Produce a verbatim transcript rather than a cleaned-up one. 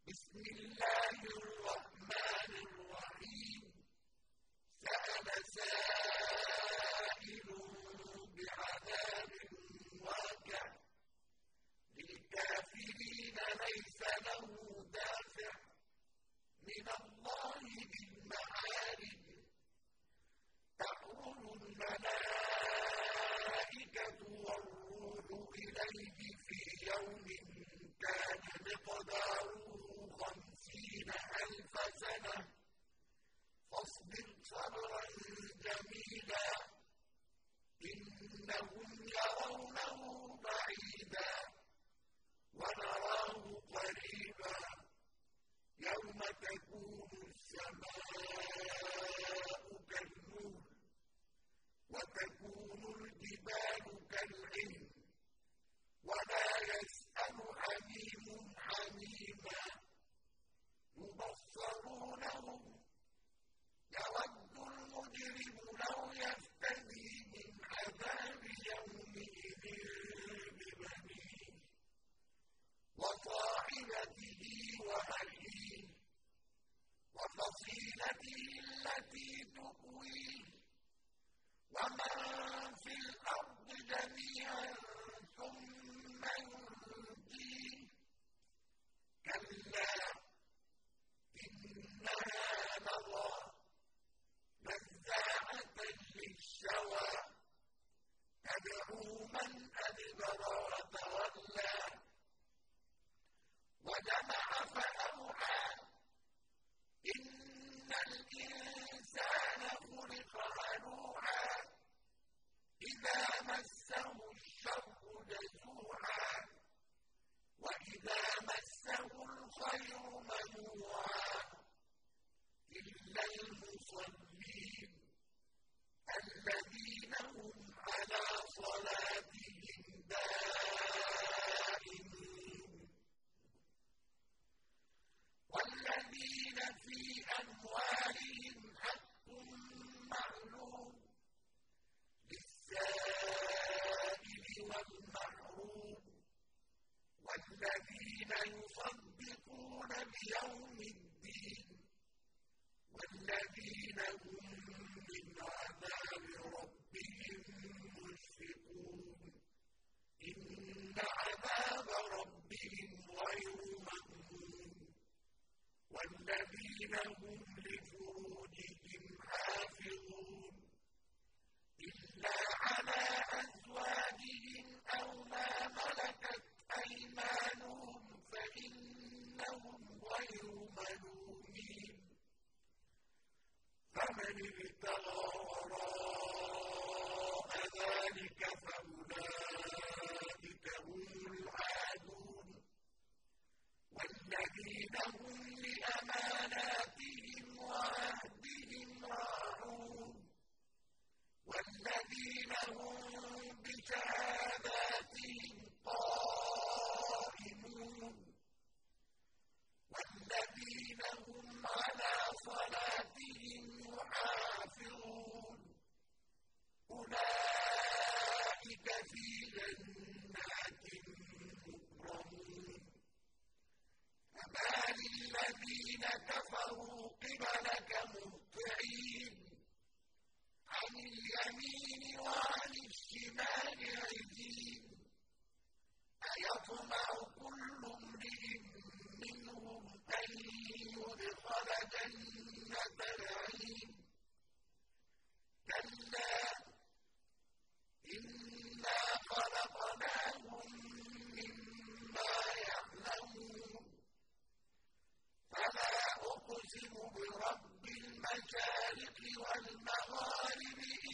بسم الله الرحمن الرحيم سأل سائل بعذاب واقع للكافرين ليس له دافع من الله ذي المعارج تعرج الملائكة والروح إليه في يوم كان مقداره خمسين ألف سنة فاصبر صبرا جميلا إنهم يرونه بعيدا ونراه قريبا يوم تكون السماء كالمهل وتكون الجبال كالعهن ولا يسأل حميم حميما يبصرونهم يود المجرم لو يفتدي من عذاب يومئذ ببنيه وصاحبته وأخيه وفصيلته التي تؤويه ومن في الأرض جميعا ثم ينجيه كلا إنها لظى نزاعة للشوى تدعو من أدبر وتولى وجمع فأوعى إن الإنسان خلق هلوعا إذا مسه الشر جزوعا وإذا مسه الخير منوعا إلا المصلين الذين هم على صلاتهم دائمون والذين في أموالهم حق معلوم للسائل والمحروم والذين يصدقون بيوم الدين والذين هم من عذاب ربهم مشفقون إن عذاب ربهم غير مأمون والذين هم لفروجهم حافظون إلا على أزواجهم أو ما ملكت أيمانهم فإنهم غير ملومين فمن ابتغى وراء ذلك فأولئك هم العادون والذين هم لأماناتهم وعهدهم راعون والذين هم بشهاداتهم قائمون والذين هم على صلاتهم يحافظون أولئك في جنات مكرمون فما للذين كفروا قبلك مهطعين عن اليمين وعن الشمال عزين أيطمع كل امرئ منهم أن يدخل جنة نعيم كلا إنا خلقناهم مما يعلمون فلا أقسم برب المشارق والمغارب